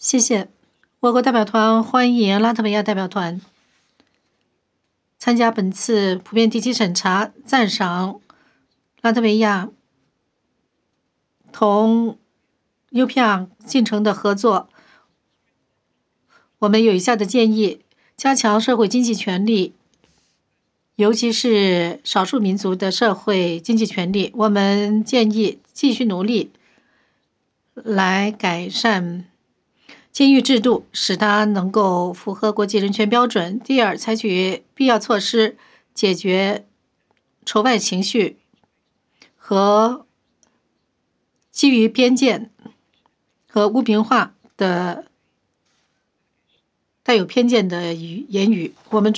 谢谢。我国代表团欢迎拉脱维亚代表团参加本次普遍地区审查，赞赏拉脱维亚同 UPR 进程的合作。我们有以下的建议：加强社会经济权利，尤其是少数民族的社会经济权利。我们建议继续努力来改善监狱制度，使它能够符合国际人权标准。第二，采取必要措施解决仇外情绪和基于偏见和污名化的带有偏见的言语。我们